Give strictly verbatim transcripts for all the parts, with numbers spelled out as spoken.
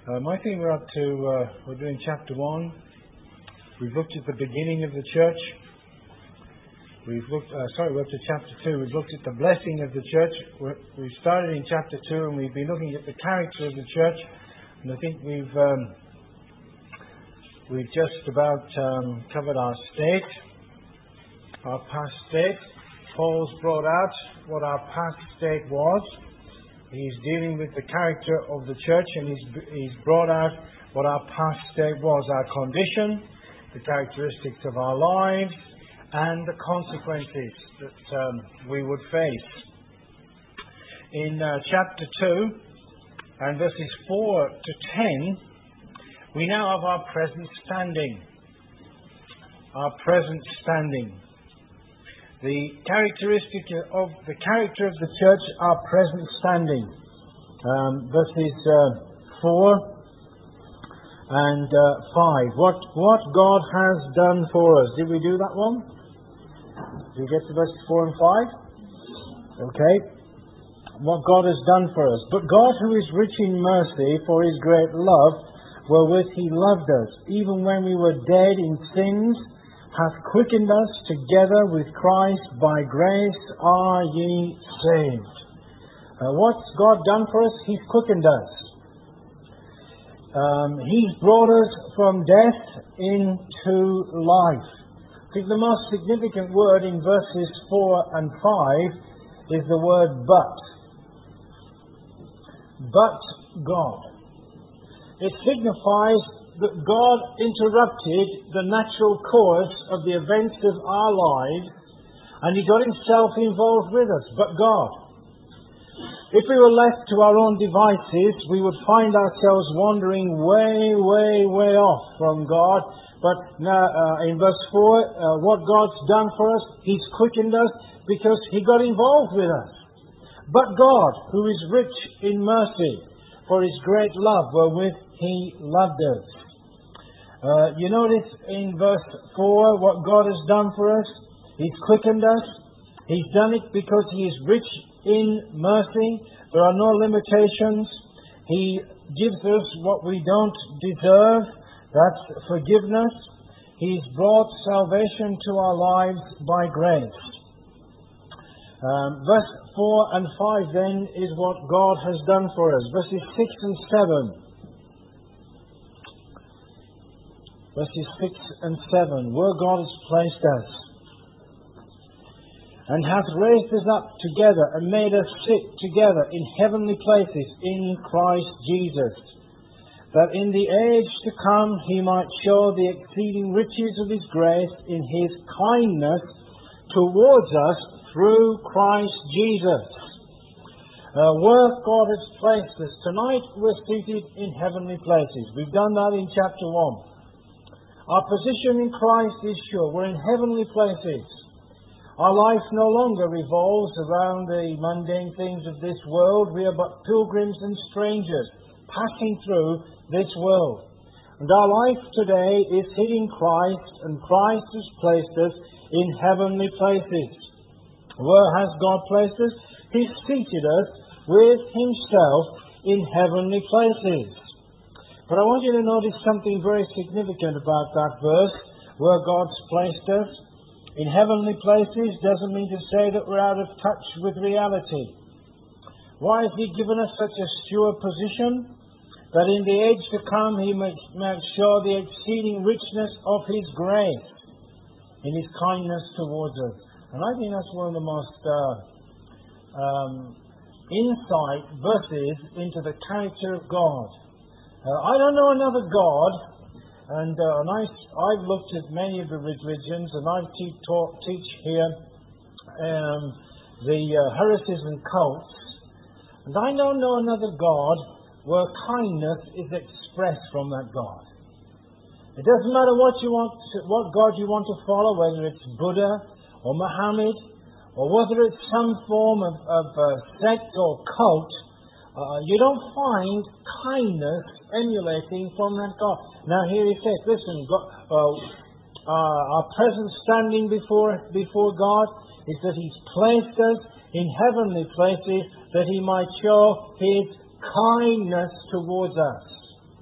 Um, I think we're up to, uh, we're doing chapter one. We've looked at the beginning of the church. We've looked, uh, sorry, we're up to chapter two. We've looked at the blessing of the church. We're, we started in chapter two and we've been looking at the character of the church. And I think we've, um, we've just about um, covered our state, our past state. Paul's brought out what our past state was. He's dealing with the character of the church, and he's, he's brought out what our past state was, our condition, the characteristics of our lives, and the consequences that um, we would face. In uh, chapter two, and verses four to ten, we now have our present standing. Our present standing. The characteristic of the character of the church, our present standing. Um, verses uh, four and uh, five. What what God has done for us. Did we do that one? Did we get to verses four and five? Okay. What God has done for us. But God, who is rich in mercy, for His great love, wherewith He loved us, even when we were dead in sins, hath quickened us together with Christ. By grace are ye saved. Uh, what's God done for us? He's quickened us. Um, he's brought us from death into life. I think the most significant word in verses four and five is the word but. But God. It signifies that God interrupted the natural course of the events of our lives, and He got Himself involved with us. But God. If we were left to our own devices, we would find ourselves wandering way, way, way off from God. But now, uh, in verse four, uh, what God's done for us, He's quickened us because He got involved with us. But God, who is rich in mercy, for His great love wherewith He loved us. Uh, you notice in verse four what God has done for us. He's quickened us. He's done it because He is rich in mercy. There are no limitations. He gives us what we don't deserve. That's forgiveness. He's brought salvation to our lives by grace. Um, verse four and five then is what God has done for us. Verses six and seven. Verses six and seven. Where God has placed us, and hath raised us up together, and made us sit together in heavenly places in Christ Jesus, that in the age to come He might show the exceeding riches of His grace in His kindness towards us through Christ Jesus. Uh, where God has placed us. Tonight we're seated in heavenly places. We've done that in chapter one. Our position in Christ is sure. We're in heavenly places. Our life no longer revolves around the mundane things of this world. We are but pilgrims and strangers passing through this world. And our life today is hid in Christ, and Christ has placed us in heavenly places. Where has God placed us? He's seated us with Himself in heavenly places. But I want you to notice something very significant about that verse, where God's placed us in heavenly places doesn't mean to say that we're out of touch with reality. Why has He given us such a sure position? That in the age to come He might, might show the exceeding richness of His grace in His kindness towards us. And I think that's one of the most uh, um, insight verses into the character of God. Uh, I don't know another God, and, uh, and I, I've looked at many of the religions, and I teach, talk, teach here um, the uh, heresies and cults, and I don't know another God where kindness is expressed from that God. It doesn't matter what you want, to, what God you want to follow, whether it's Buddha or Muhammad, or whether it's some form of, of uh, sect or cult. Uh, you don't find kindness emulating from that God. Now here He says, listen, God, uh, uh, our present standing before before God is that He's placed us in heavenly places that He might show His kindness towards us.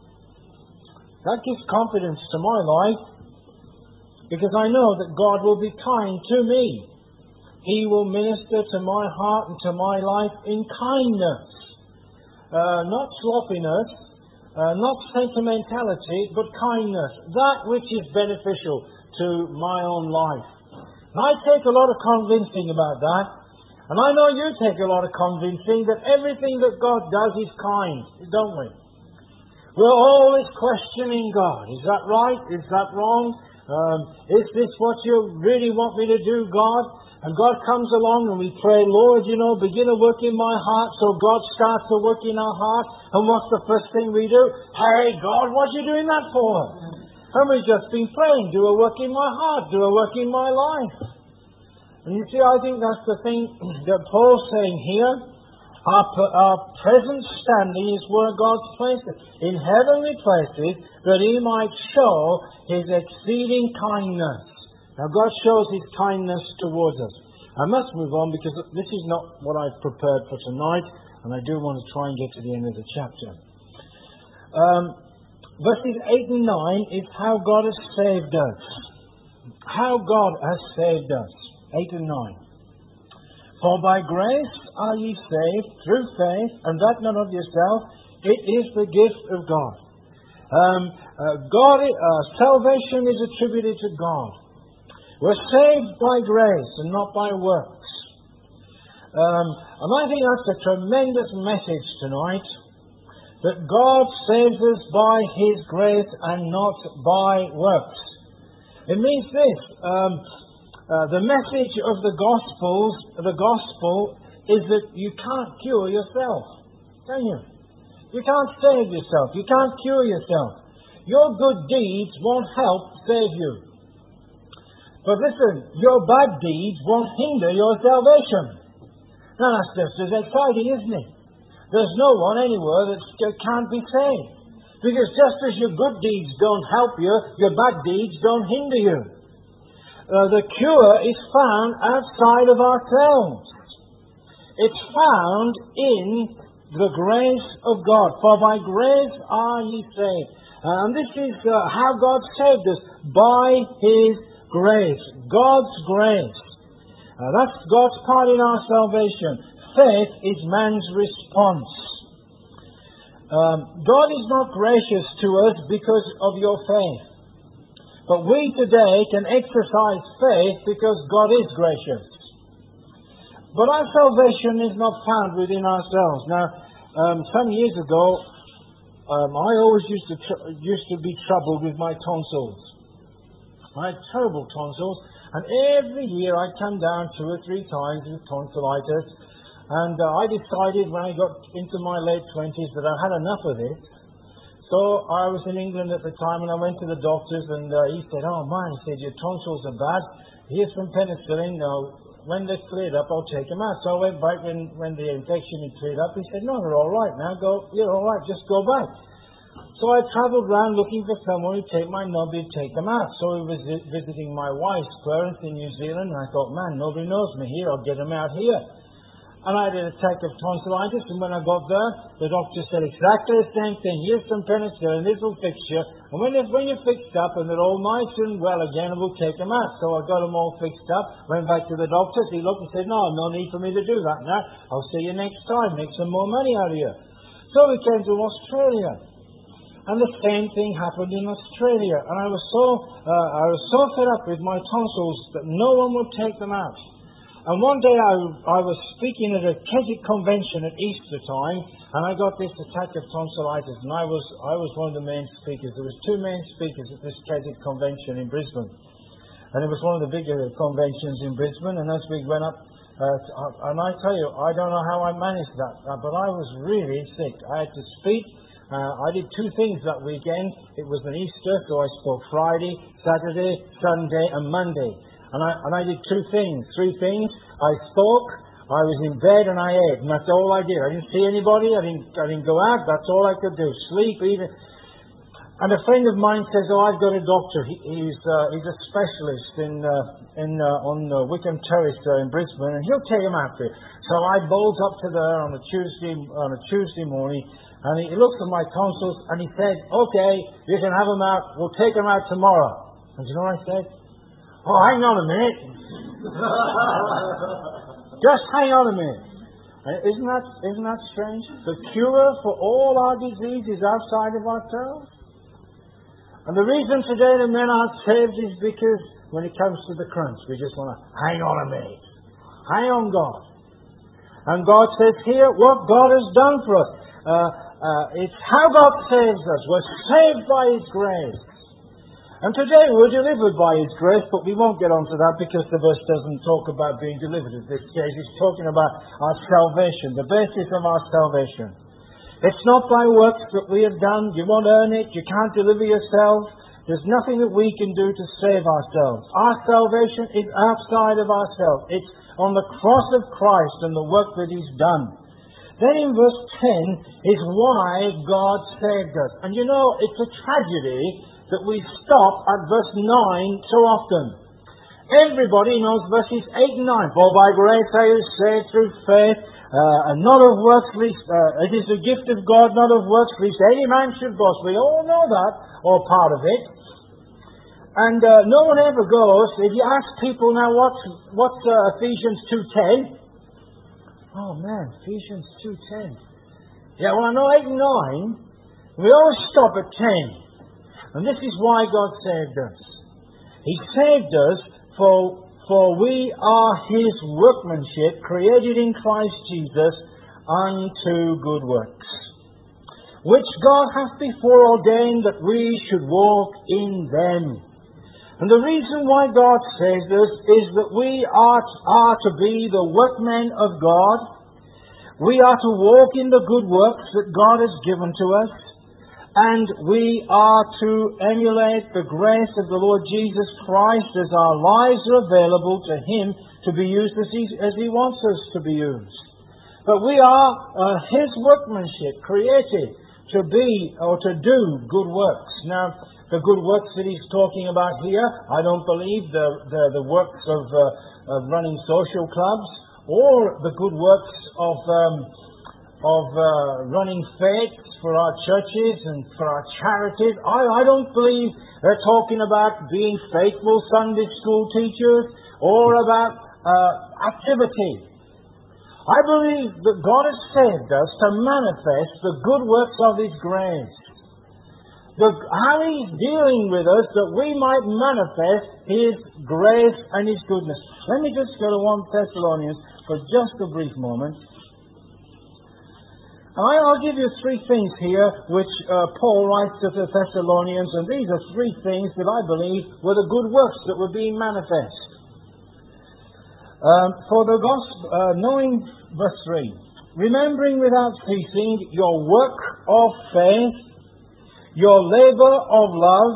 That gives confidence to my life, because I know that God will be kind to me. He will minister to my heart and to my life in kindness. Uh, not sloppiness, uh, not sentimentality, but kindness. That which is beneficial to my own life. And I take a lot of convincing about that. And I know you take a lot of convincing that everything that God does is kind, don't we? We're always questioning God. Is that right? Is that wrong? Um, is this what you really want me to do, God? And God comes along and we pray, Lord, you know, begin to work in my heart. So God starts to work in our heart. And what's the first thing we do? Hey, God, what are you doing that for? And we've just been praying, do a work in my heart, do a work in my life. And you see, I think that's the thing that Paul's saying here. Our, our present standing is where God's placed us, in heavenly places, that He might show His exceeding kindness. Now, God shows His kindness towards us. I must move on because this is not what I've prepared for tonight, and I do want to try and get to the end of the chapter. Um, verses eight and nine is how God has saved us. How God has saved us. eight and nine. For by grace are ye saved through faith, and that not of yourself, it is the gift of God. Um, uh, God, uh, salvation is attributed to God. We're saved by grace and not by works. Um, and I think that's a tremendous message tonight, that God saves us by His grace and not by works. It means this. Um, Uh, the message of the Gospels, the Gospel, is that you can't cure yourself, can you? You can't save yourself. You can't cure yourself. Your good deeds won't help save you. But listen, your bad deeds won't hinder your salvation. Now that's just as exciting, isn't it? There's no one anywhere that can't be saved. Because just as your good deeds don't help you, your bad deeds don't hinder you. Uh, the cure is found outside of ourselves. It's found in the grace of God. For by grace are ye saved. Uh, and this is uh, how God saved us. By His grace. God's grace. Uh, that's God's part in our salvation. Faith is man's response. Um, God is not gracious to us because of your faith. But we today can exercise faith because God is gracious. But our salvation is not found within ourselves. Now, um, some years ago, um, I always used to tr- used to be troubled with my tonsils. I had terrible tonsils, and every year I'd come down two or three times with tonsillitis. And uh, I decided when I got into my late twenties that I had enough of it. So I was in England at the time, and I went to the doctors, and uh, he said, oh man, he said, your tonsils are bad. Here's some penicillin. Now, when they've cleared up, I'll take them out. So I went back when, when the infection had cleared up. He said, no, they're all right now. Go, you're all right, just go back. So I travelled around looking for someone who'd take my knob, who'd take them out. So I was visiting my wife, Clarence, in New Zealand, and I thought, man, nobody knows me here. I'll get them out here. And I had an attack of tonsillitis, and when I got there, the doctor said exactly the same thing. Here's some penicillin, this will fix you. And when, when you're fixed up and they're all nice and well again, we'll take them out. So I got them all fixed up, went back to the doctor, he looked and said, no, no need for me to do that now. I'll see you next time, make some more money out of you. So we came to Australia. And the same thing happened in Australia. And I was so, uh, I was so fed up with my tonsils that no one would take them out. And one day I, I was speaking at a Keswick convention at Easter time, and I got this attack of tonsillitis, and I was I was one of the main speakers. There was two main speakers at this Keswick convention in Brisbane, and it was one of the bigger conventions in Brisbane. And as we went up, uh, and I tell you, I don't know how I managed that, uh, but I was really sick. I had to speak. Uh, I did two things that weekend. It was an Easter, so I spoke Friday, Saturday, Sunday, and Monday. And I, and I did two things, three things. I spoke, I was in bed, and I ate. And that's all I did. I didn't see anybody. I didn't, I didn't go out. That's all I could do. Sleep, eat. And a friend of mine says, oh, I've got a doctor. He, he's, uh, he's a specialist in, uh, in, uh, on uh, Wickham Terrace uh, in Brisbane, and he'll take him out for you. So I bowled up to there on a Tuesday, on a Tuesday morning, And he looks at my tonsils and he said, okay, you can have them out. We'll take them out tomorrow. And you know what I said? Oh, hang on a minute. Just hang on a minute. Isn't that, isn't that strange? The cure for all our disease is outside of ourselves. And the reason today the men aren't saved is because when it comes to the crunch, we just want to hang on a minute. Hang on, God. And God says here what God has done for us. Uh, uh, it's how God saves us. We're saved by His grace. And today we're delivered by His grace, but we won't get onto that because the verse doesn't talk about being delivered at this stage. It's talking about our salvation, the basis of our salvation. It's not by works that we have done. You won't earn it. You can't deliver yourself. There's nothing that we can do to save ourselves. Our salvation is outside of ourselves. It's on the cross of Christ and the work that He's done. Then in verse ten is why God saved us. And you know, it's a tragedy that we stop at verse nine so often. Everybody knows verses eight and nine. For by grace are you saved through faith, uh, and not of works, lest, uh, it is a gift of God, not of works, lest any man should boast. We all know that, or part of it. And uh, no one ever goes, if you ask people now, what's, what's uh, Ephesians two ten? Oh man, Ephesians two ten. Yeah, well I know eight and nine. We always stop at ten. And this is why God saved us. He saved us for, for we are His workmanship, created in Christ Jesus unto good works, which God hath before ordained that we should walk in them. And the reason why God saves us is that we are, are to be the workmen of God. We are to walk in the good works that God has given to us. And we are to emulate the grace of the Lord Jesus Christ as our lives are available to Him to be used as He, as he wants us to be used. But we are uh, His workmanship, created to be or to do good works. Now, the good works that He's talking about here, I don't believe the, the, the works of, uh, of running social clubs or the good works of... Um, of uh, running faiths for our churches and for our charities. I, I don't believe they're talking about being faithful Sunday school teachers or about uh, activity. I believe that God has saved us to manifest the good works of His grace. The, how He's dealing with us that we might manifest His grace and His goodness. Let me just go to First Thessalonians for just a brief moment. I'll give you three things here which uh, Paul writes to the Thessalonians, and these are three things that I believe were the good works that were being manifest. Um, for the gospel, uh, knowing, verse three, remembering without ceasing your work of faith, your labor of love,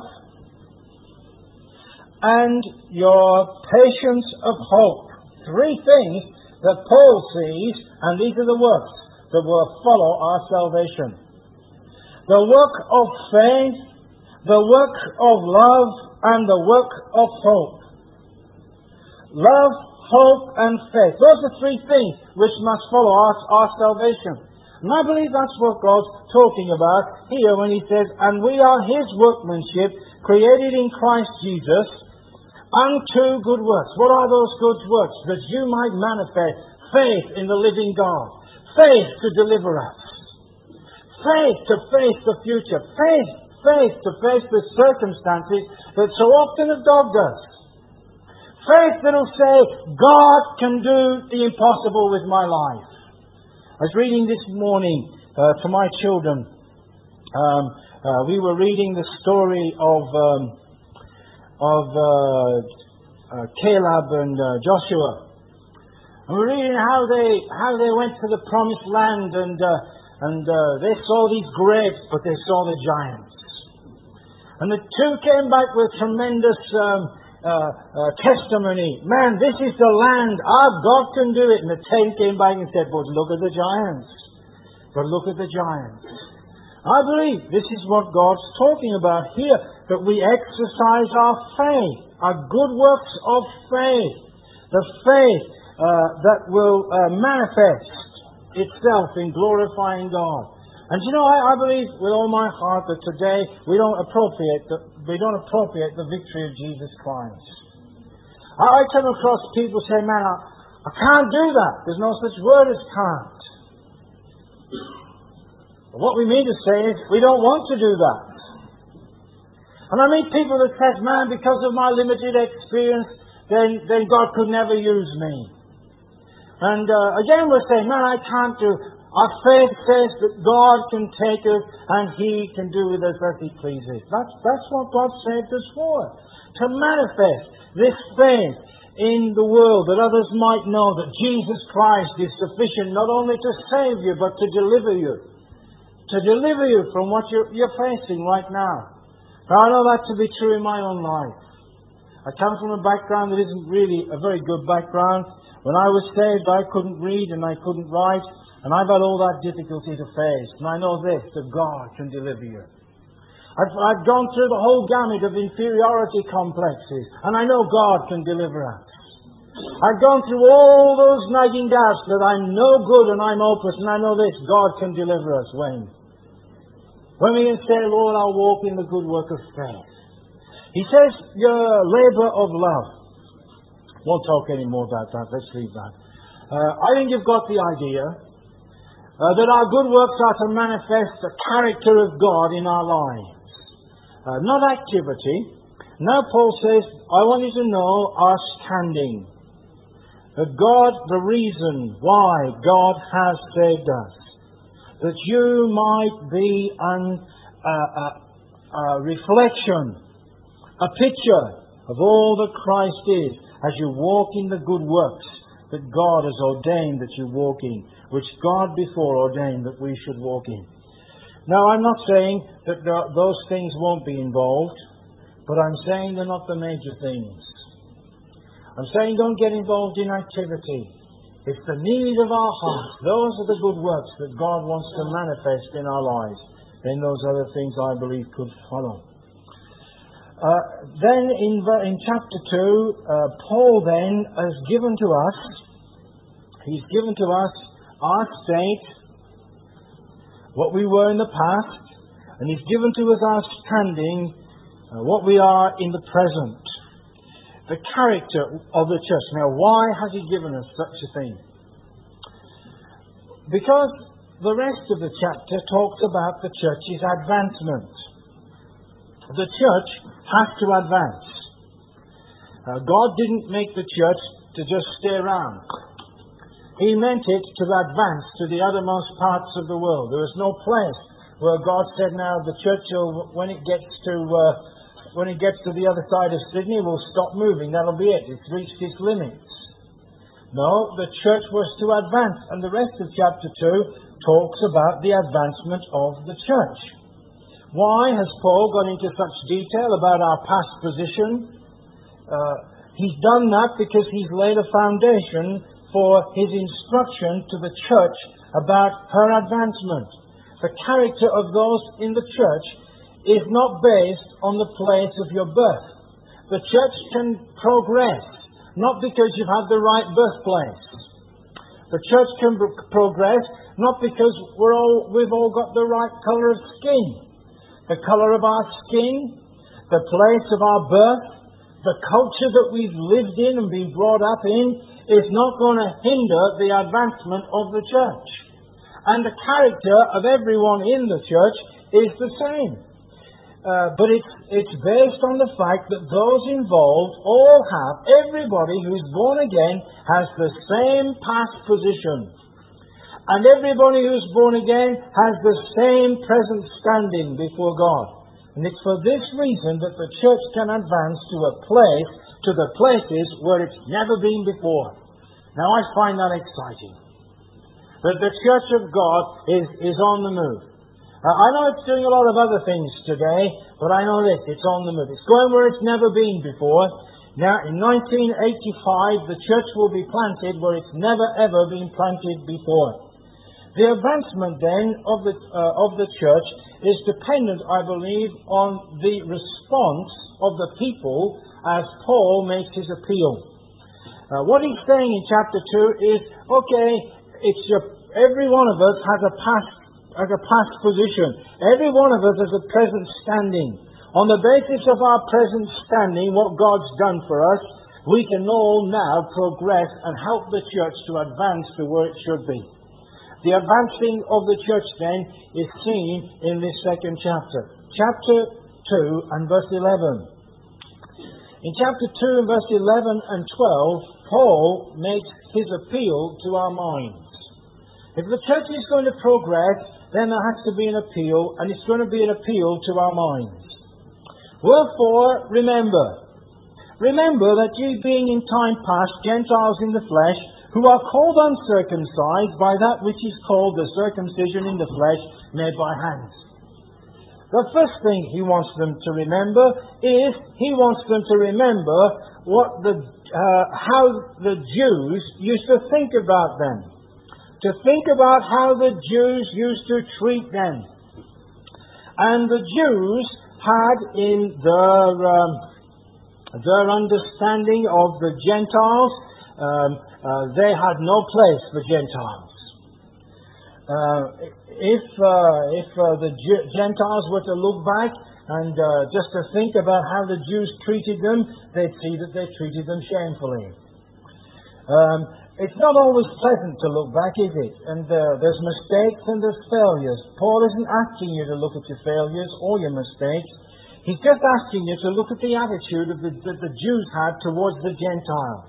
and your patience of hope. Three things that Paul sees, and these are the works that will follow our salvation. The work of faith, the work of love, and the work of hope. Love, hope, and faith. Those are three things which must follow our, our salvation. And I believe that's what God's talking about here when He says, and we are His workmanship, created in Christ Jesus, unto good works. What are those good works? That you might manifest faith in the living God. Faith to deliver us. Faith to face the future. Faith, faith to face the circumstances that so often have dogged us. Faith that will say, God can do the impossible with my life. I was reading this morning uh, to my children. Um, uh, we were reading the story of um, of uh, uh, Caleb and uh, Joshua. And we're reading how they how they went to the promised land, and uh, and uh, they saw these grapes, but they saw the giants. And the two came back with tremendous um, uh, uh, testimony. Man, this is the land. Our God can do it. And the ten came back and said, but look at the giants. But look at the giants. I believe this is what God's talking about here, that we exercise our faith, our good works of faith, the faith Uh, that will uh, manifest itself in glorifying God. And you know, I, I believe with all my heart that today we don't appropriate the, we don't appropriate the victory of Jesus Christ. I, I come across people saying, man, I, I can't do that. There's no such word as can't. But what we mean to say is, we don't want to do that. And I meet people that say, man, because of my limited experience, then, then God could never use me. And uh, again we're saying, man, I can't do. Our faith says that God can take us and He can do with us as He pleases. That's, that's what God saved us for. To manifest this faith in the world, that others might know that Jesus Christ is sufficient not only to save you, but to deliver you. To deliver you from what you're, you're facing right now. Now, I know that to be true in my own life. I come from a background that isn't really a very good background. When I was saved, I couldn't read and I couldn't write, and I've had all that difficulty to face. And I know this, that God can deliver you. I've, I've gone through the whole gamut of inferiority complexes, and I know God can deliver us. I've gone through all those nagging doubts that I'm no good and I'm hopeless, and I know this, God can deliver us when? When we can say, Lord, I'll walk in the good work of faith. He says, your labour of love. Won't talk any more about that, let's leave that. Uh, I think you've got the idea uh, that our good works are to manifest the character of God in our lives. Uh, not activity. Now Paul says, I want you to know our standing. That God, the reason why God has saved us. That you might be an uh, uh, uh, reflection, a picture of all that Christ is as you walk in the good works that God has ordained that you walk in, which God before ordained that we should walk in. Now, I'm not saying that there, those things won't be involved, but I'm saying they're not the major things. I'm saying don't get involved in activity. It's the need of our hearts. Those are the good works that God wants to manifest in our lives. Then those other things, I believe, could follow. Uh, then in, in chapter two, uh, Paul then has given to us, he's given to us our state, what we were in the past, and he's given to us our standing, uh, what we are in the present. The character of the church. Now, why has he given us such a thing? Because the rest of the chapter talks about the church's advancement. The church has to advance. Uh, God didn't make the church to just stay around. He meant it to advance to the uttermost parts of the world. There is no place where God said, now the church, will, when it gets to uh, when it gets to the other side of Sydney, will stop moving. That'll be it. It's reached its limits. No, the church was to advance. And the rest of chapter two talks about the advancement of the church. Why has Paul gone into such detail about our past position? Uh, he's done that because he's laid a foundation for his instruction to the church about her advancement. The character of those in the church is not based on the place of your birth. The church can progress, not because you've had the right birthplace. The church can progress, not because we're all, we've all got the right colour of skin. The colour of our skin, the place of our birth, the culture that we've lived in and been brought up in is not going to hinder the advancement of the church. And the character of everyone in the church is the same. Uh, but it's, it's based on the fact that those involved all have, everybody who's born again has the same past position. And everybody who's born again has the same present standing before God. And it's for this reason that the church can advance to a place, to the places where it's never been before. Now I find that exciting. That the church of God is, is on the move. Uh, I know it's doing a lot of other things today, but I know this, it's on the move. It's going where it's never been before. Now, in nineteen eighty-five, the church will be planted where it's never ever been planted before. The advancement then of the, uh, of the church is dependent, I believe, on the response of the people as Paul makes his appeal. Uh, what he's saying in chapter two is, okay, it's your, every one of us has a past as a past position. Every one of us has a present standing. On the basis of our present standing, what God's done for us, we can all now progress and help the church to advance to where it should be. The advancing of the church then is seen in this second chapter. Chapter two and verse eleven. In chapter two and verse eleven and twelve, Paul makes his appeal to our minds. If the church is going to progress, then there has to be an appeal, and it's going to be an appeal to our minds. Wherefore, remember. Remember that ye being in time past Gentiles in the flesh, who are called uncircumcised by that which is called the circumcision in the flesh made by hands. The first thing he wants them to remember is he wants them to remember what the uh, how the Jews used to think about them. To think about how the Jews used to treat them. And the Jews had in their, um, their understanding of the Gentiles, um, uh, they had no place for Gentiles. Uh, if uh, if uh, the G- Gentiles were to look back and uh, just to think about how the Jews treated them, they'd see that they treated them shamefully. Um, it's not always pleasant to look back, is it? And uh, there's mistakes and there's failures. Paul isn't asking you to look at your failures or your mistakes. He's just asking you to look at the attitude of the, that the Jews had towards the Gentiles.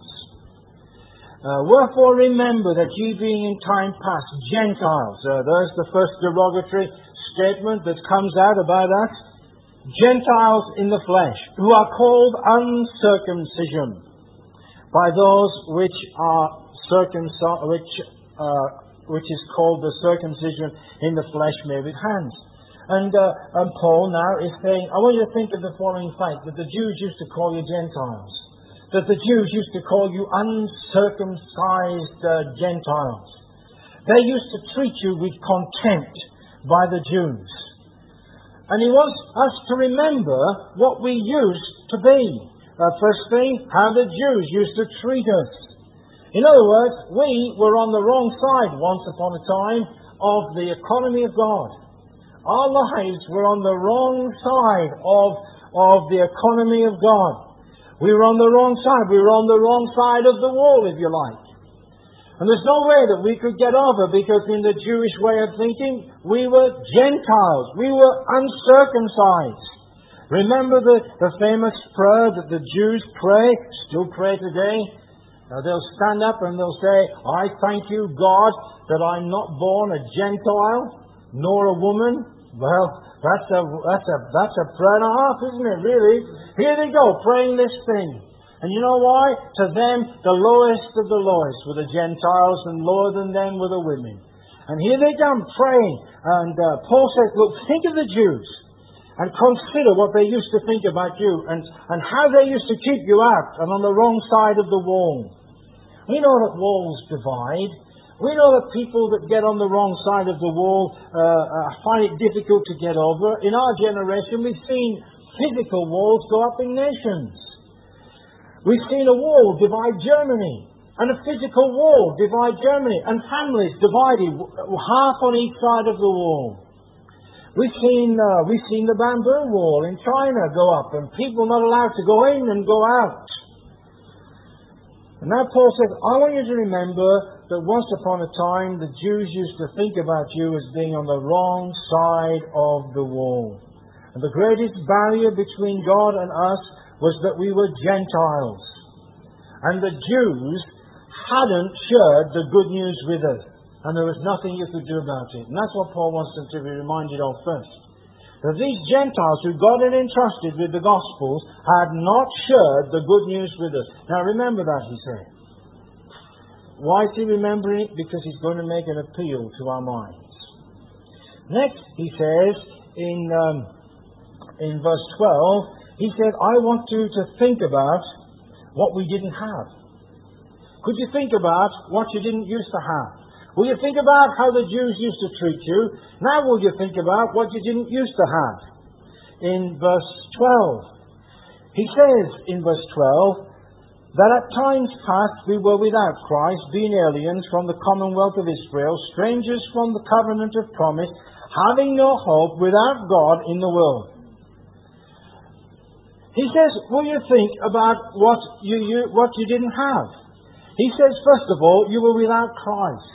Uh, Wherefore remember that ye being in time past Gentiles. Uh, there's the first derogatory statement that comes out about us. Gentiles in the flesh, who are called uncircumcision by those which are circumcised, which uh, which is called the circumcision in the flesh made with hands. And, uh, and Paul now is saying, I want you to think of the following fact, that the Jews used to call you Gentiles. That the Jews used to call you uncircumcised uh, Gentiles. They used to treat you with contempt by the Jews. And he wants us to remember what we used to be. Uh, first thing, how the Jews used to treat us. In other words, we were on the wrong side once upon a time of the economy of God. Our lives were on the wrong side of, of the economy of God. We were on the wrong side. We were on the wrong side of the wall, if you like. And there's no way that we could get over, because in the Jewish way of thinking, we were Gentiles. We were uncircumcised. Remember the, the famous prayer that the Jews pray, still pray today? Now they'll stand up and they'll say, I thank you, God, that I'm not born a Gentile, nor a woman. Well, that's a, that's a, that's a prayer and a half, isn't it, really? Here they go, praying this thing. And you know why? To them, the lowest of the lowest were the Gentiles, and lower than them were the women. And here they come, praying. And uh, Paul says, look, think of the Jews, and consider what they used to think about you, and, and how they used to keep you out, and on the wrong side of the wall. We know that walls divide. We know that people that get on the wrong side of the wall uh, uh, find it difficult to get over. In our generation, we've seen physical walls go up in nations. We've seen a wall divide Germany, and a physical wall divide Germany, and families divided, half on each side of the wall. We've seen uh, we've seen the bamboo wall in China go up, and people not allowed to go in and go out. And now Paul says, I want you to remember that once upon a time the Jews used to think about you as being on the wrong side of the wall. And the greatest barrier between God and us was that we were Gentiles. And the Jews hadn't shared the good news with us. And there was nothing you could do about it. And that's what Paul wants them to be reminded of first. That these Gentiles who God had entrusted with the Gospels had not shared the good news with us. Now remember that, he said. Why is he remembering it? Because he's going to make an appeal to our minds. Next, he says, in, um, in verse twelve, he said, I want you to think about what we didn't have. Could you think about what you didn't used to have? Will you think about how the Jews used to treat you? Now will you think about what you didn't used to have? In verse twelve, he says in verse twelve, that at times past we were without Christ, being aliens from the commonwealth of Israel, strangers from the covenant of promise, having no hope, without God in the world. He says, will you think about what you, you, what you didn't have? He says, first of all, you were without Christ.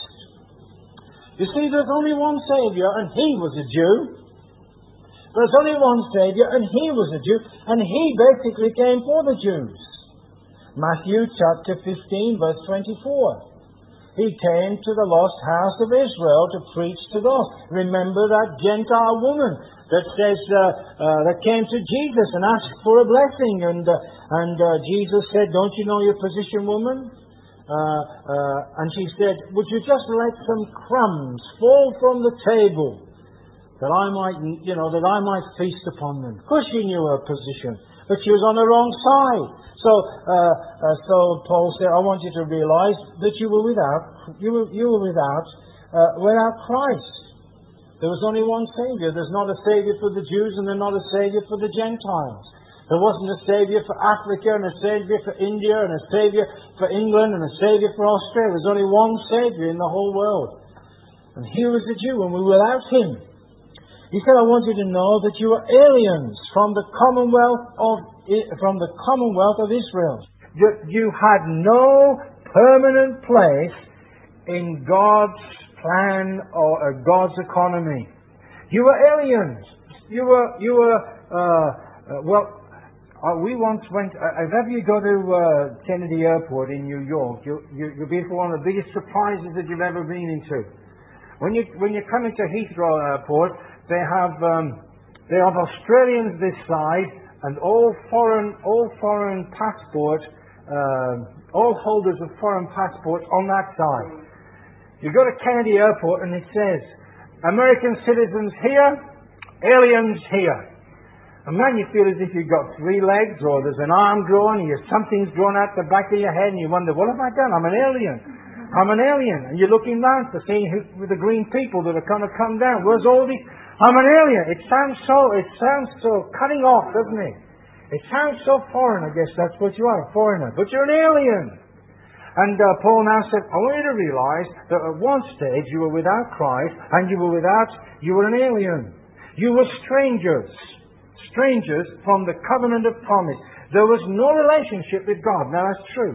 You see, there's only one Saviour, and He was a Jew. There's only one Saviour, and He was a Jew, and He basically came for the Jews. Matthew chapter fifteen, verse twenty-four. He came to the lost house of Israel to preach to those. Remember that Gentile woman that says uh, uh, that came to Jesus and asked for a blessing, and uh, and uh, Jesus said, "Don't you know your position, woman?" Uh, uh, and she said, "Would you just let some crumbs fall from the table, that I might, you know, that I might feast upon them?" Of course, she knew her position, but she was on the wrong side. So, uh, uh, so Paul said, "I want you to realize that you were without, you were, you were without, uh, without Christ. There was only one Saviour. There's not a Saviour for the Jews, and there's not a Saviour for the Gentiles. There wasn't a Saviour for Africa, and a Saviour for India, and a Saviour for England, and a Saviour for Australia. There's only one Saviour in the whole world, and He was a Jew, and we were without Him." He said, "I want you to know that you are aliens from the commonwealth of from the commonwealth of Israel. You, you had no permanent place in God's plan or uh, God's economy. You were aliens. You were you were uh, uh, well. Uh, we once went. Uh, if ever you go to uh, Kennedy Airport in New York, you, you you'll be for one of the biggest surprises that you've ever been into. When you when you come into Heathrow Airport, they have um, they have Australians this side, and all foreign all foreign passport uh, all holders of foreign passports on that side. You go to Kennedy Airport and it says, "American citizens here, aliens here." And man, you feel as if you've got three legs, or there's an arm growing, or something's growing out the back of your head, and you wonder, what have I done? I'm an alien. I'm an alien. And you're looking down to see who, the green people that are going to come down. Where's all these? I'm an alien. It sounds so, it sounds so cutting off, doesn't it? It sounds so foreign. I guess that's what you are, a foreigner. But you're an alien. And uh, Paul now said, I want you to realize that at one stage you were without Christ, and you were without, you were an alien. You were strangers. Strangers from the covenant of promise. There was no relationship with God. Now that's true.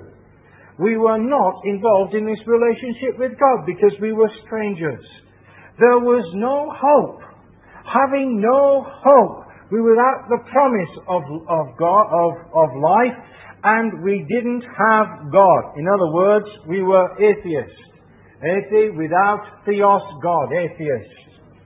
We were not involved in this relationship with God because we were strangers. There was no hope. Having no hope, we were without the promise of, of God, of, of life, and we didn't have God. In other words, we were atheists. Atheist without theos, God, atheist.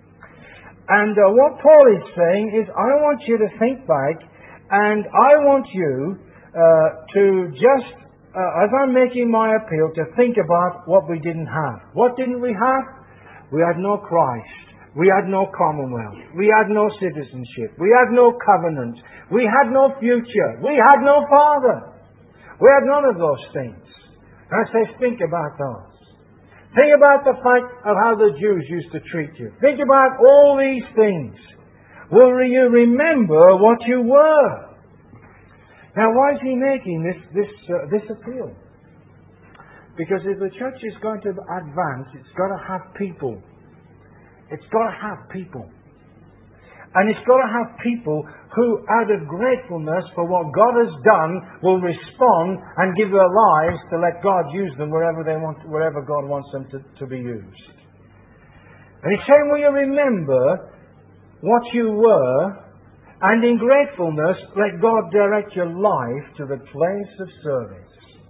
And uh, what Paul is saying is, I want you to think back, and I want you uh, to just, uh, as I'm making my appeal, to think about what we didn't have. What didn't we have? We had no Christ. We had no commonwealth. We had no citizenship. We had no covenant. We had no future. We had no Father. We had none of those things. I say, think about those. Think about the fact of how the Jews used to treat you. Think about all these things. Will you remember what you were? Now, why is he making this this uh, this appeal? Because if the church is going to advance, it's got to have people. It's got to have people. And it's got to have people who, out of gratefulness for what God has done, will respond and give their lives to let God use them wherever they want, wherever God wants them to, to be used. And he's saying, will you remember what you were, and in gratefulness, let God direct your life to the place of service.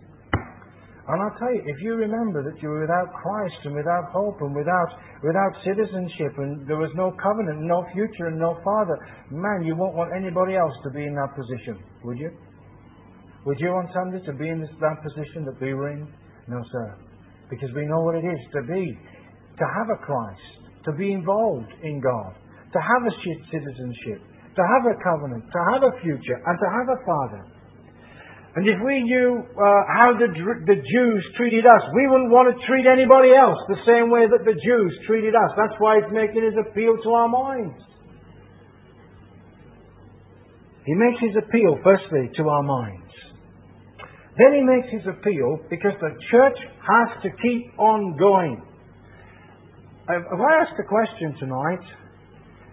And I'll tell you, if you remember that you were without Christ and without hope and without without citizenship, and there was no covenant, no future, and no Father, man, you won't want anybody else to be in that position, would you? Would you want somebody to be in this, that position that we were in? No, sir. Because we know what it is to be, to have a Christ, to be involved in God, to have a citizenship, to have a covenant, to have a future, and to have a Father. And if we knew uh, how the, the Jews treated us, we wouldn't want to treat anybody else the same way that the Jews treated us. That's why he's making his appeal to our minds. He makes his appeal, firstly, to our minds. Then he makes his appeal because the church has to keep on going. If I ask the question tonight,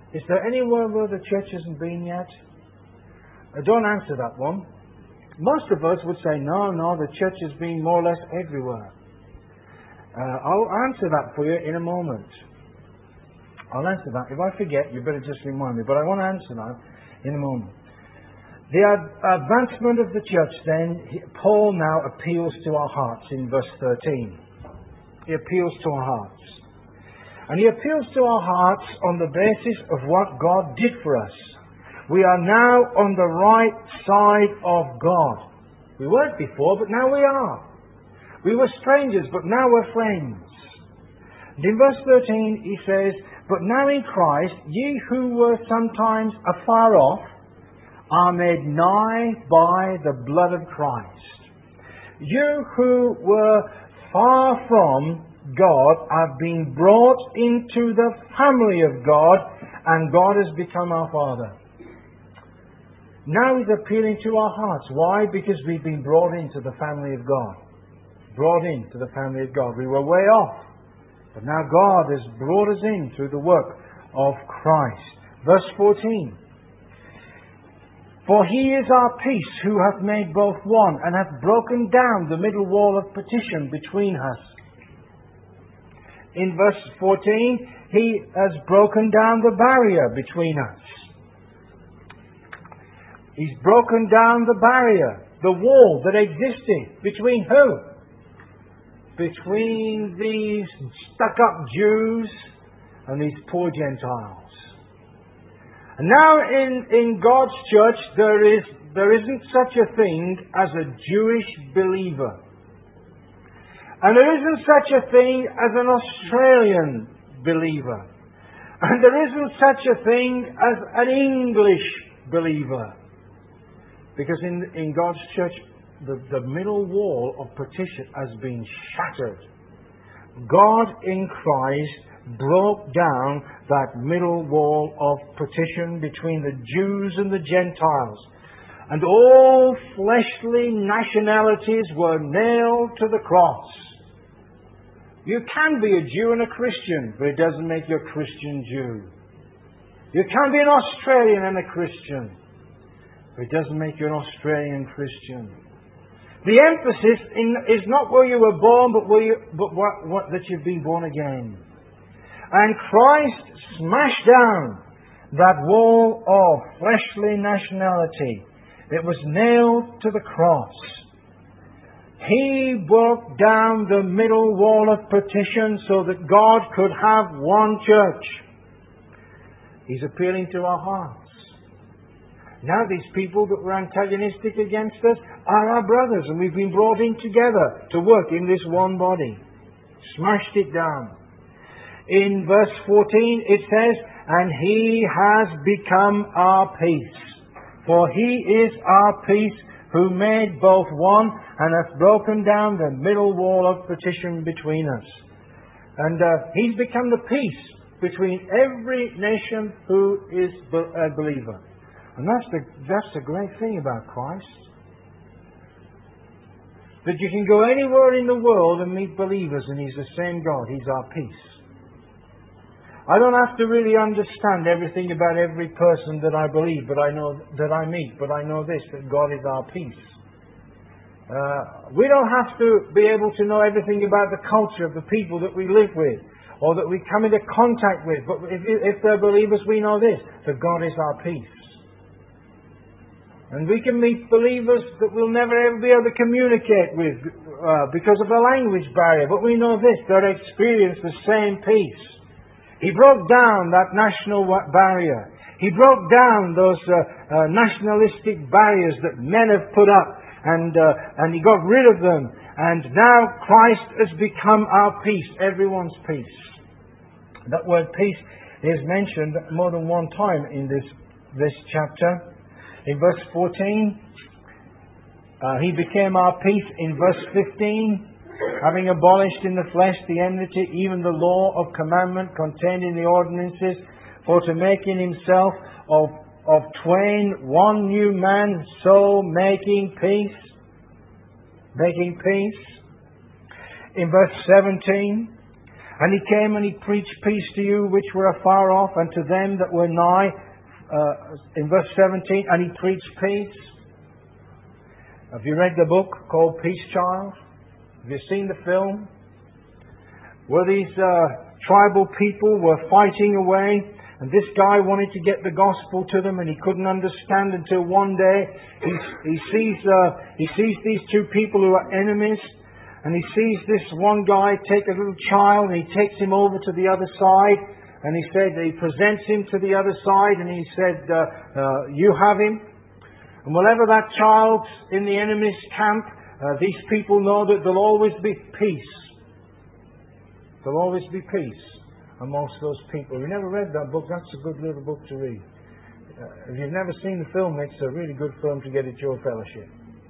Is there anywhere where the church hasn't been yet? Uh, don't answer that one. Most of us would say, no, no, the church has been more or less everywhere. Uh, I'll answer that for you in a moment. I'll answer that. If I forget, you better just remind me. But I want to answer that in a moment. The ad- advancement of the church, then, he, Paul now appeals to our hearts in verse thirteen. He appeals to our hearts. And he appeals to our hearts on the basis of what God did for us. We are now on the right side of God. We weren't before, but now we are. We were strangers, but now we're friends. And in verse thirteen he says, "But now in Christ, ye who were sometimes afar off, are made nigh by the blood of Christ. You who were far from God have been brought into the family of God, and God has become our Father." Now he's appealing to our hearts. Why? Because we've been brought into the family of God. Brought into the family of God. We were way off. But now God has brought us in through the work of Christ. Verse fourteen. "For he is our peace, who hath made both one, and hath broken down the middle wall of partition between us." In verse fourteen, he has broken down the barrier between us. He's broken down the barrier, the wall that existed between who? Between these stuck-up Jews and these poor Gentiles. And now in, in God's church there is there isn't such a thing as a Jewish believer. And there isn't such a thing as an Australian believer. And there isn't such a thing as an English believer. Because in, in God's church, the, the middle wall of partition has been shattered. God in Christ broke down that middle wall of partition between the Jews and the Gentiles. And all fleshly nationalities were nailed to the cross. You can be a Jew and a Christian, but it doesn't make you a Christian Jew. You can be an Australian and a Christian, but it doesn't make you an Australian Christian. The emphasis in, is not where you were born, but where you, but what, what, that you've been born again. And Christ smashed down that wall of fleshly nationality. It was nailed to the cross. He broke down the middle wall of partition so that God could have one church. He's appealing to our hearts. Now these people that were antagonistic against us are our brothers, and we've been brought in together to work in this one body. Smashed it down. In verse fourteen it says, "And he has become our peace. For he is our peace, who made both one, and hath broken down the middle wall of partition between us." And uh, he's become the peace between every nation who is a believer. And that's the, that's the great thing about Christ. That you can go anywhere in the world and meet believers, and He's the same God. He's our peace. I don't have to really understand everything about every person that I believe, but I know that I meet. But I know this, that God is our peace. Uh, we don't have to be able to know everything about the culture of the people that we live with, or that we come into contact with. But if, if they're believers, we know this, that God is our peace. And we can meet believers that we'll never ever be able to communicate with uh, because of a language barrier. But we know this, they experience the same peace. He broke down that national barrier. He broke down those uh, uh, nationalistic barriers that men have put up, and uh, and He got rid of them. And now Christ has become our peace, everyone's peace. That word peace is mentioned more than one time in this this chapter. In verse fourteen, uh, He became our peace. In verse fifteen, having abolished in the flesh the enmity, even the law of commandment contained in the ordinances, for to make in Himself of, of twain one new man, so making peace. Making peace. In verse seventeen, And he came and he preached peace to you which were afar off, and to them that were nigh. Uh, in verse seventeen, and he preached peace. Have you read the book called Peace Child? Have you seen the film? Where these uh, tribal people were fighting away, and this guy wanted to get the gospel to them, and he couldn't understand until one day he, he sees uh, he sees these two people who are enemies. And he sees this one guy take a little child and he takes him over to the other side. And he said, he presents him to the other side and he said, uh, uh, you have him. And whenever that child's in the enemy's camp, uh, these people know that there'll always be peace. There'll always be peace amongst those people. You never read that book? That's a good little book to read. Uh, if you've never seen the film, it's a really good film to get at your fellowship.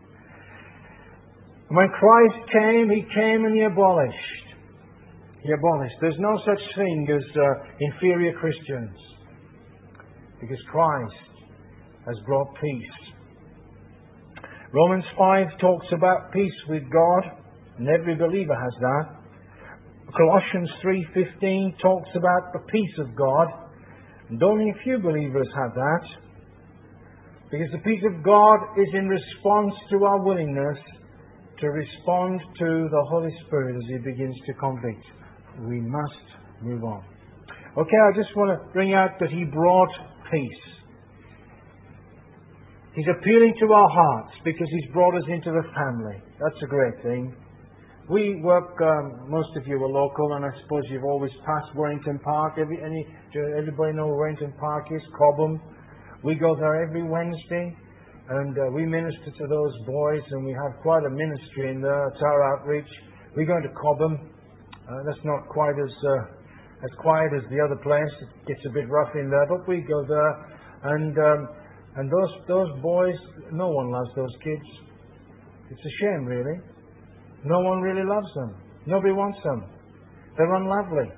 When Christ came, He came and He abolished. He abolished. There's no such thing as uh, inferior Christians. Because Christ has brought peace. Romans five talks about peace with God, and every believer has that. Colossians three fifteen talks about the peace of God, and only a few believers have that. Because the peace of God is in response to our willingness to respond to the Holy Spirit as He begins to convict. We must move on. Okay, I just want to bring out that He brought peace. He's appealing to our hearts because He's brought us into the family. That's a great thing. We work, um, most of you are local, and I suppose you've always passed Warrington Park. Every, any, everybody know where Warrington Park is? Cobham. We go there every Wednesday. And uh, we minister to those boys, and we have quite a ministry in there. It's our outreach. We go to Cobham. Uh, that's not quite as uh, as quiet as the other place. It gets a bit rough in there, but we go there. And um, and those those boys, no one loves those kids. It's a shame, really. No one really loves them. Nobody wants them. They're unlovely.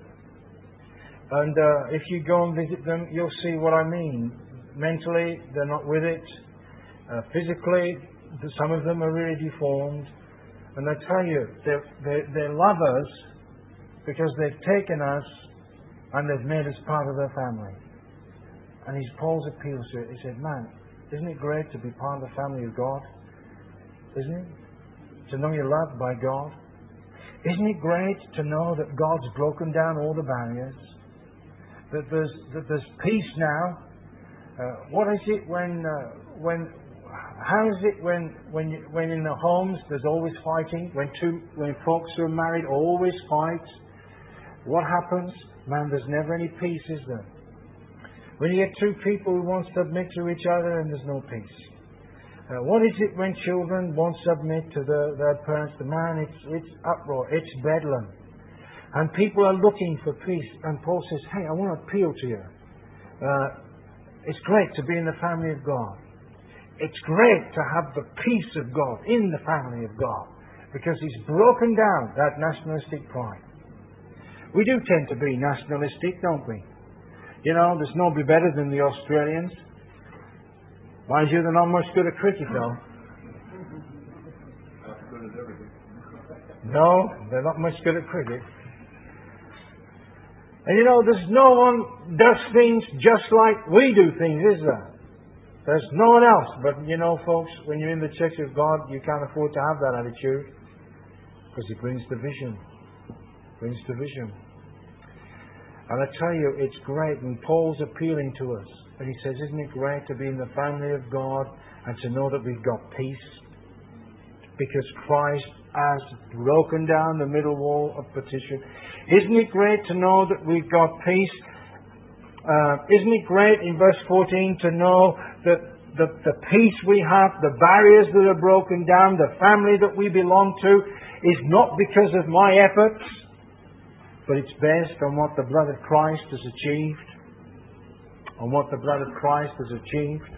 And uh, if you go and visit them, you'll see what I mean. Mentally, they're not with it. Uh, physically, some of them are really deformed. And I tell you, they, they, they love us because they've taken us and they've made us part of their family. And he's Paul's appeal to it. He said, man, isn't it great to be part of the family of God? Isn't it? To know you're loved by God. Isn't it great to know that God's broken down all the barriers? That there's, that there's peace now? Uh, what is it when... Uh, when How is it when when you, when in the homes there's always fighting? When two when folks who are married always fight? What happens? Man, there's never any peace, is there? When you get two people who won't submit to each other and there's no peace. Uh, what is it when children won't submit to the, their parents? The man, it's it's uproar, it's bedlam, and people are looking for peace. And Paul says, "Hey, I want to appeal to you. Uh, it's great to be in the family of God. It's great to have the peace of God in the family of God, because He's broken down that nationalistic pride." We do tend to be nationalistic, don't we? You know, there's nobody better than the Australians. Mind you, they're not much good at cricket, though. No, they're not much good at cricket. And you know, there's no one does things just like we do things, is there? There's no one else. But you know, folks, when you're in the church of God, you can't afford to have that attitude, because it brings division. It brings division. And I tell you, it's great. And Paul's appealing to us. And he says, isn't it great to be in the family of God and to know that we've got peace? Because Christ has broken down the middle wall of partition. Isn't it great to know that we've got peace? Uh, isn't it great in verse fourteen to know that the, the peace we have, the barriers that are broken down, the family that we belong to, is not because of my efforts, but it's based on what the blood of Christ has achieved. On what the blood of Christ has achieved.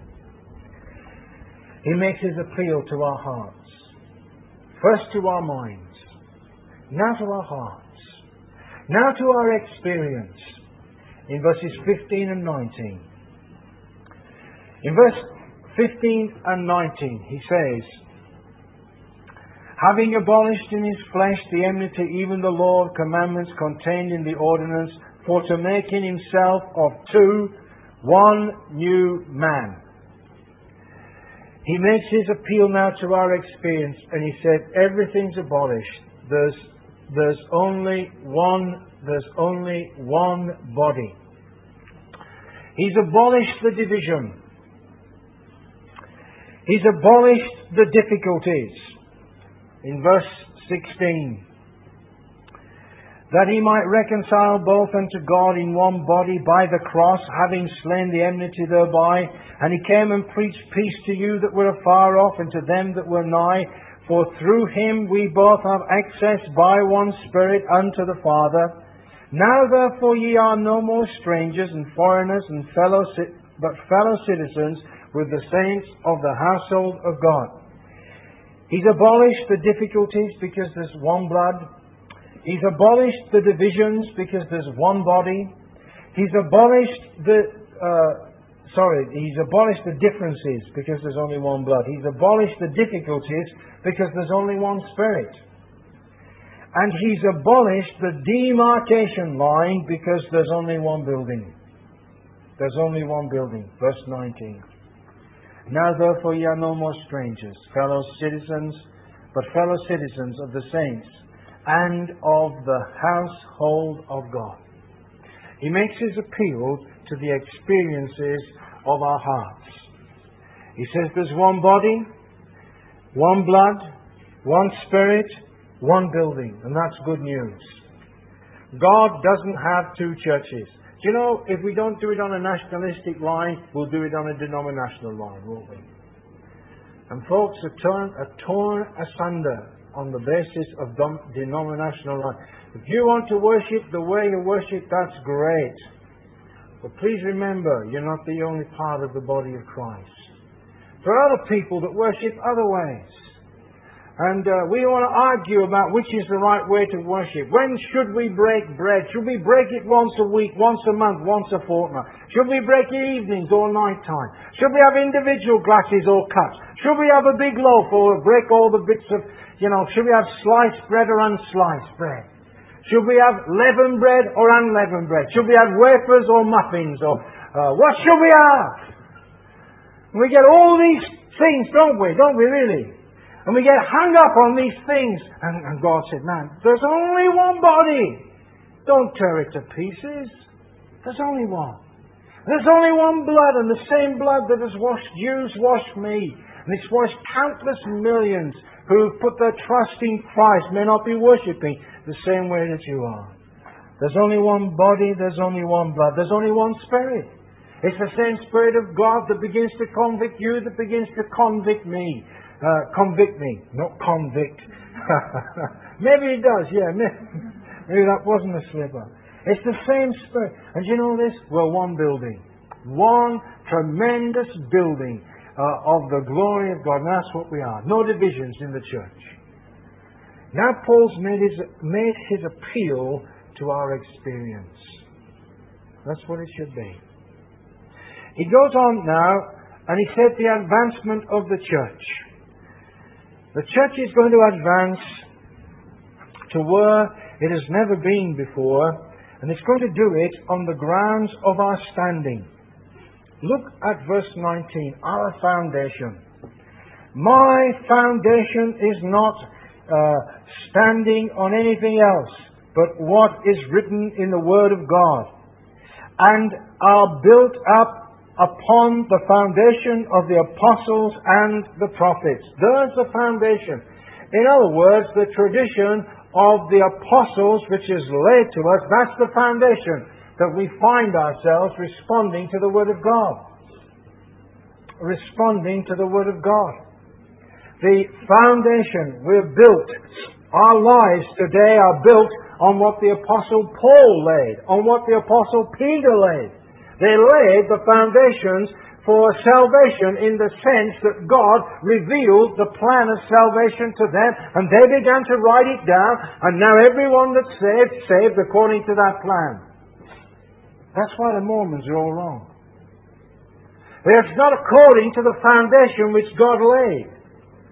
He makes his appeal to our hearts. First to our minds. Now to our hearts. Now to our experience. In verses fifteen and nineteen. In verse fifteen and nineteen, he says, having abolished in his flesh the enmity, even the law of commandments contained in the ordinance, for to make in himself of two one new man. He makes his appeal now to our experience, and he said, everything's abolished. There's, there's only one, there's only one body. He's abolished the division. He's abolished the difficulties. In verse sixteen, that he might reconcile both unto God in one body by the cross, having slain the enmity thereby. And he came and preached peace to you that were afar off, and to them that were nigh. For through him we both have access by one Spirit unto the Father. Now therefore ye are no more strangers and foreigners, and fellow but fellow citizens with the saints of the household of God. He's abolished the difficulties because there's one blood. He's abolished the divisions because there's one body. He's abolished the, uh, sorry, he's abolished the differences because there's only one blood. He's abolished the difficulties because there's only one Spirit. And he's abolished the demarcation line because there's only one building. There's only one building. Verse nineteen. Now therefore ye are no more strangers, fellow citizens, but fellow citizens of the saints, and of the household of God. He makes his appeal to the experiences of our hearts. He says there's one body, one blood, one Spirit, one building, and that's good news. God doesn't have two churches. Do you know, if we don't do it on a nationalistic line, we'll do it on a denominational line, won't we? And folks are torn, are torn asunder on the basis of denominational line. If you want to worship the way you worship, that's great. But please remember, you're not the only part of the body of Christ. There are other people that worship other ways. And uh, we want to argue about which is the right way to worship. When should we break bread? Should we break it once a week, once a month, once a fortnight? Should we break it evenings or night time? Should we have individual glasses or cups? Should we have a big loaf or break all the bits of, you know, should we have sliced bread or unsliced bread? Should we have leavened bread or unleavened bread? Should we have wafers or muffins? Or uh, what should we have? We get all these things, don't we? Don't we really? And we get hung up on these things. And, and God said, man, there's only one body. Don't tear it to pieces. There's only one. There's only one blood, and the same blood that has washed you has washed me. And it's washed countless millions who have put their trust in Christ may not be worshipping the same way that you are. There's only one body, there's only one blood, there's only one Spirit. It's the same Spirit of God that begins to convict you, that begins to convict me. Uh, convict me, not convict. Maybe it does, yeah. Maybe, maybe that wasn't a slipper. It's the same Spirit. And you know this? We're one building. One tremendous building uh, of the glory of God. And that's what we are. No divisions in the church. Now Paul's made his, made his appeal to our experience. That's what it should be. He goes on now, and he said the advancement of the church. The church is going to advance to where it has never been before, and it's going to do it on the grounds of our standing. Look at verse nineteen, our foundation. My foundation is not uh, standing on anything else but what is written in the Word of God, and are built up upon the foundation of the apostles and the prophets. There's the foundation. In other words, the tradition of the apostles which is laid to us, that's the foundation that we find ourselves responding to the Word of God. Responding to the Word of God. The foundation we're built, our lives today are built on what the Apostle Paul laid, on what the Apostle Peter laid. They laid the foundations for salvation in the sense that God revealed the plan of salvation to them, and they began to write it down, and now everyone that's saved, saved according to that plan. That's why the Mormons are all wrong. It's not according to the foundation which God laid.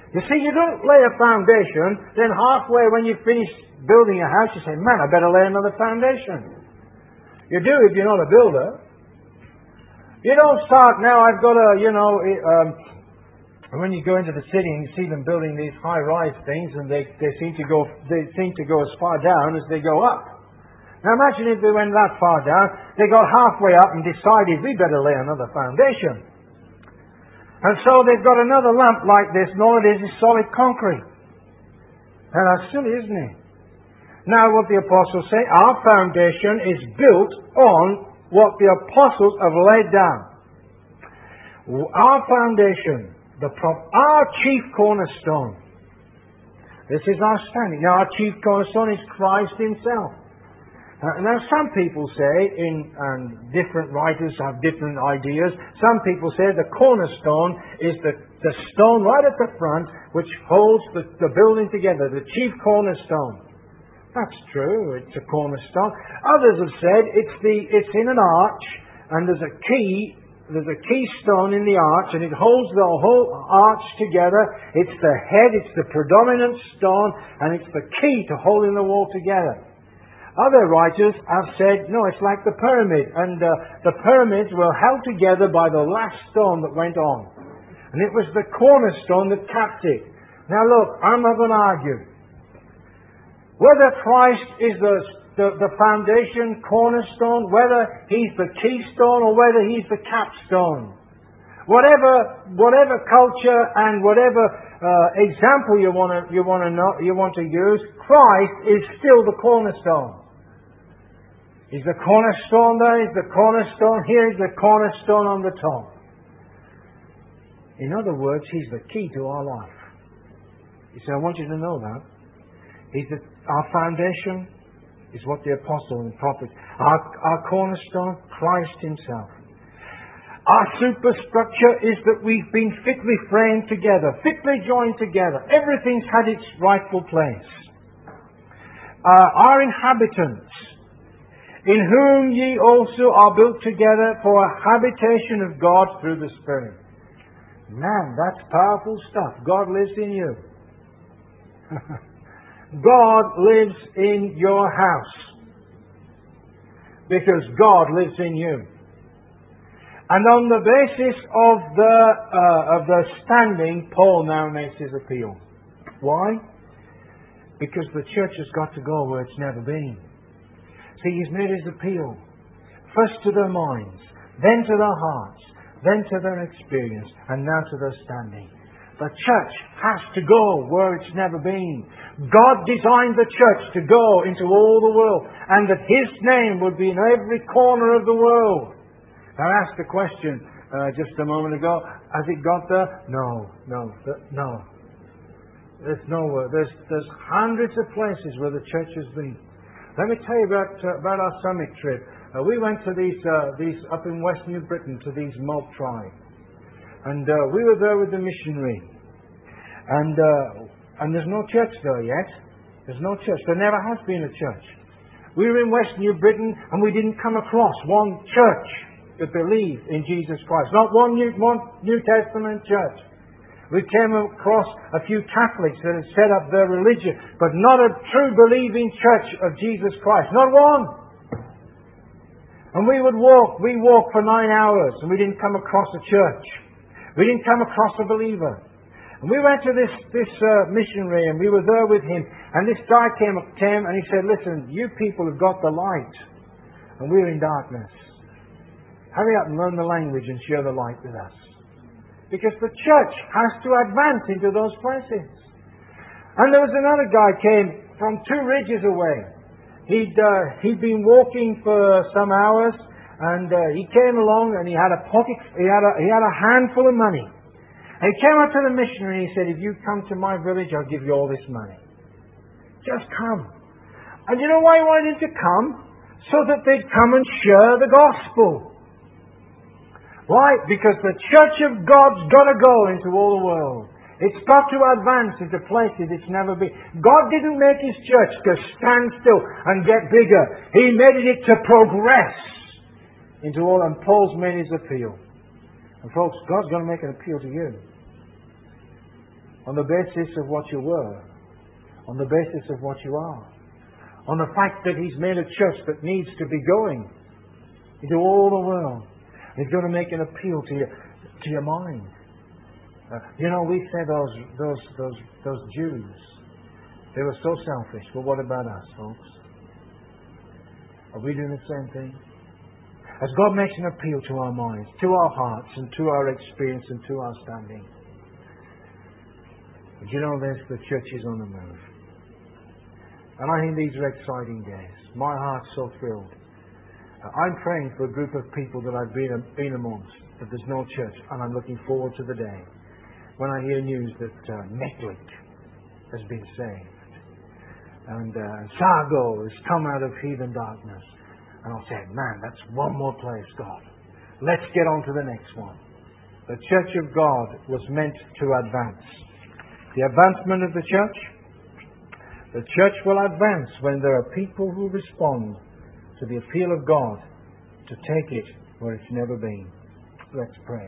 You see, you don't lay a foundation, then halfway when you finish building a house, you say, man, I better lay another foundation. You do if you're not a builder. You don't start, now I've got a, you know, um, when you go into the city and you see them building these high-rise things, and they, they seem to go they seem to go as far down as they go up. Now imagine if they went that far down, they got halfway up and decided we better lay another foundation. And so they've got another lump like this, and all it is is solid concrete. And that's silly, isn't it? Now what the apostles say, our foundation is built on what the apostles have laid down. Our foundation, the prop, our chief cornerstone. This is our standing. Now our chief cornerstone is Christ Himself. Uh, now some people say, in and different writers have different ideas, some people say the cornerstone is the, the stone right at the front which holds the, the building together, the chief cornerstone. That's true, it's a cornerstone. Others have said it's the it's in an arch, and there's a key there's a keystone in the arch, and it holds the whole arch together. It's the head, it's the predominant stone, and it's the key to holding the wall together. Other writers have said, no, it's like the pyramid, and uh, the pyramids were held together by the last stone that went on. And it was the cornerstone that capped it. Now look, I'm not going to argue. Whether Christ is the, the, the foundation cornerstone, whether He's the keystone, or whether He's the capstone. Whatever, whatever culture and whatever uh, example you want to you want to know, you want to use, Christ is still the cornerstone. He's the cornerstone there, He's the cornerstone here, He's the cornerstone on the top. In other words, He's the key to our life. He said, I want you to know that. He's the, our foundation is what the apostle and prophets. Our, our cornerstone, Christ Himself. Our superstructure is that we've been fitly framed together, fitly joined together. Everything's had its rightful place. Uh, our inhabitants, in whom ye also are built together for a habitation of God through the Spirit. Man, that's powerful stuff. God lives in you. God lives in your house. Because God lives in you. And on the basis of the uh, of the standing, Paul now makes his appeal. Why? Because the church has got to go where it's never been. See, he's made his appeal. First to their minds, then to their hearts, then to their experience, and now to their standing. The church has to go where it's never been. God designed the church to go into all the world, and that His name would be in every corner of the world. I asked a question uh, just a moment ago. Has it got there? No, no, th- no. There's nowhere. There's there's hundreds of places where the church has been. Let me tell you about uh, about our summit trip. Uh, we went to these uh, these up in West New Britain to these Mob tribe, and uh, we were there with the missionary. And uh, and there's no church there yet. There's no church. There never has been a church. We were in West New Britain, and we didn't come across one church that believed in Jesus Christ. Not one New, one New Testament church. We came across a few Catholics that had set up their religion, but not a true believing church of Jesus Christ. Not one. And we would walk, we walked for nine hours, and we didn't come across a church. We didn't come across a believer. And we went to this this uh, missionary, and we were there with him. And this guy came, came and he said, listen, you people have got the light, and we're in darkness. Hurry up and learn the language and share the light with us. Because the church has to advance into those places. And there was another guy came from two ridges away. He'd uh, he'd been walking for some hours, and uh, he came along and he had a pocket, he had a he had a handful of money. And he came up to the missionary and he said, if you come to my village, I'll give you all this money. Just come. And you know why he wanted him to come? So that they'd come and share the gospel. Why? Because the church of God's got to go into all the world. It's got to advance into places it's never been. God didn't make His church to stand still and get bigger. He made it to progress into all. And Paul's made his appeal. And folks, God's going to make an appeal to you. on the basis of what you were, on the basis of what you are, on the fact that He's made a church that needs to be going into all the world. He's going to make an appeal to your, to your mind. Uh, you know, we say those, those, those, those Jews, they were so selfish. But what about us, folks? Are we doing the same thing? As God makes an appeal to our minds, to our hearts, and to our experience, and to our standing. But you know this, the church is on the move. And I think these are exciting days. My heart's so thrilled. Uh, I'm praying for a group of people that I've been, been amongst, that there's no church, and I'm looking forward to the day when I hear news that uh, Mecklick has been saved. And uh, Sargo has come out of heathen darkness. And I'll say, man, that's one more place, God. Let's get on to the next one. The church of God was meant to advance. The advancement of the church, the church will advance when there are people who respond to the appeal of God to take it where it's never been. Let's pray.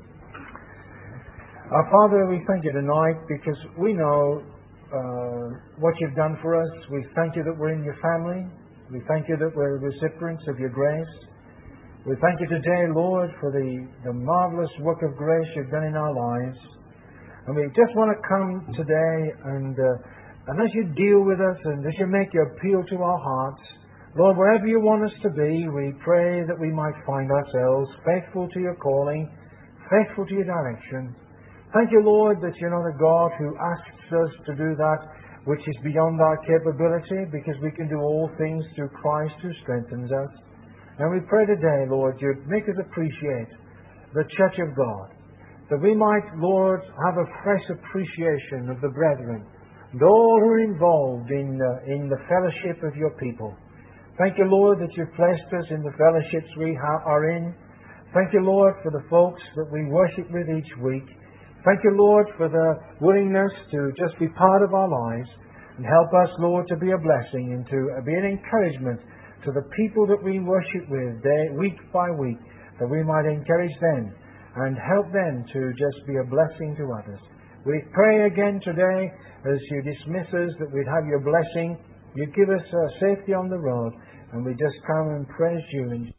Our Father, we thank you tonight because we know uh, what you've done for us. We thank you that we're in your family. We thank you that we're recipients of your grace. We thank you today, Lord, for the, the marvelous work of grace you've done in our lives. And we just want to come today and, uh, and as you deal with us and as you make your appeal to our hearts, Lord, wherever you want us to be, we pray that we might find ourselves faithful to your calling, faithful to your direction. Thank you, Lord, that you're not a God who asks us to do that which is beyond our capability, because we can do all things through Christ who strengthens us. And we pray today, Lord, you'd make us appreciate the church of God, that we might, Lord, have a fresh appreciation of the brethren and all who are involved in, uh, in the fellowship of your people. Thank you, Lord, that you've placed us in the fellowships we ha- are in. Thank you, Lord, for the folks that we worship with each week. Thank you, Lord, for the willingness to just be part of our lives, and help us, Lord, to be a blessing and to be an encouragement to the people that we worship with day, week by week, that we might encourage them and help them to just be a blessing to others. We pray again today as you dismiss us that we'd have your blessing. You give us uh, safety on the road, and we just come and praise you.